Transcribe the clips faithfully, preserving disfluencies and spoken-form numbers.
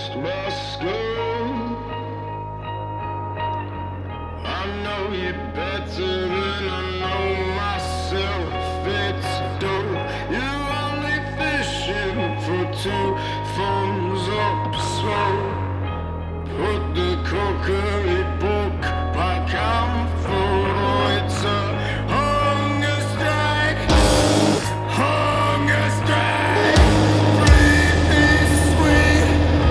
against my skull. I know you better than I know myself. It's dope. You're only fishing for two thumbs up, so put the cookery book back on full. Oh, it's a hunger strike, hunger strike. Free peace, sweet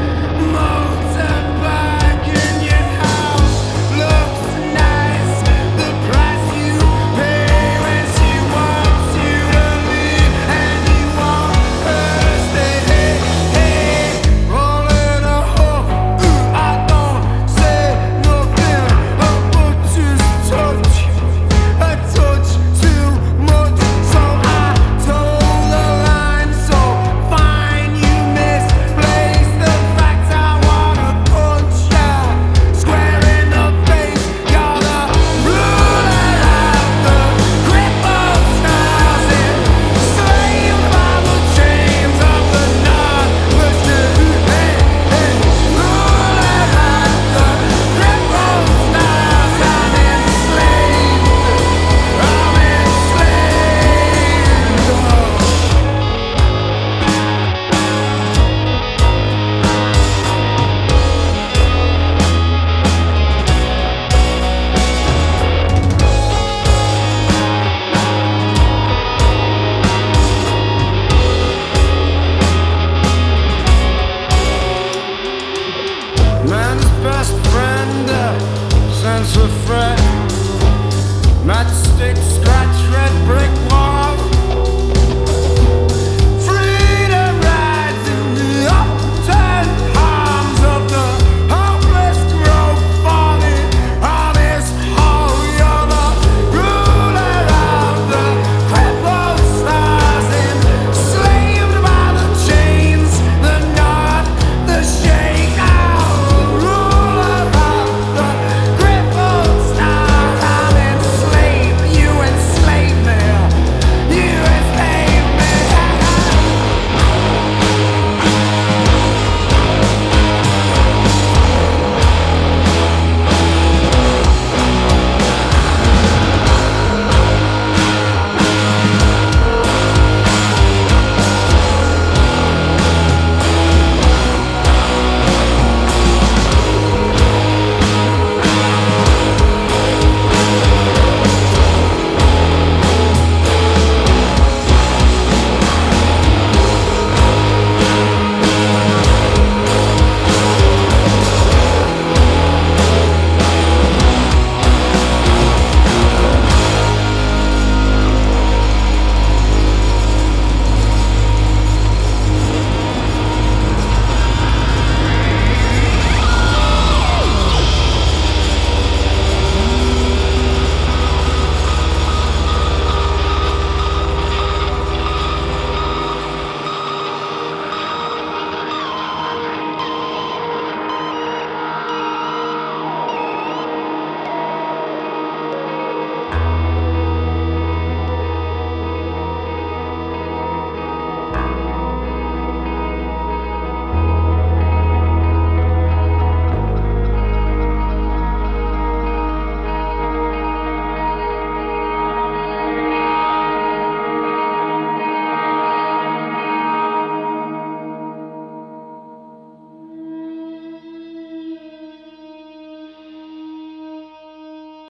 motorbike in your house looks nice. The price you pay when she wants you to leave and you want her to stay. Hey, hey, rolling a hook. I don't say nothing, but just touch. I touch too much, so I told the line. So fine, you misplaced the fact. I wanna punch ya square in the face. You're the ruler of the grip of stars, enslaved by the chains of the non-Western. Hey, hey, ruler of the grip of stars. I'm enslaved. I'm enslaved. Man's best friend, uh, sense of threat. Matchstick, scratch, red brick wall.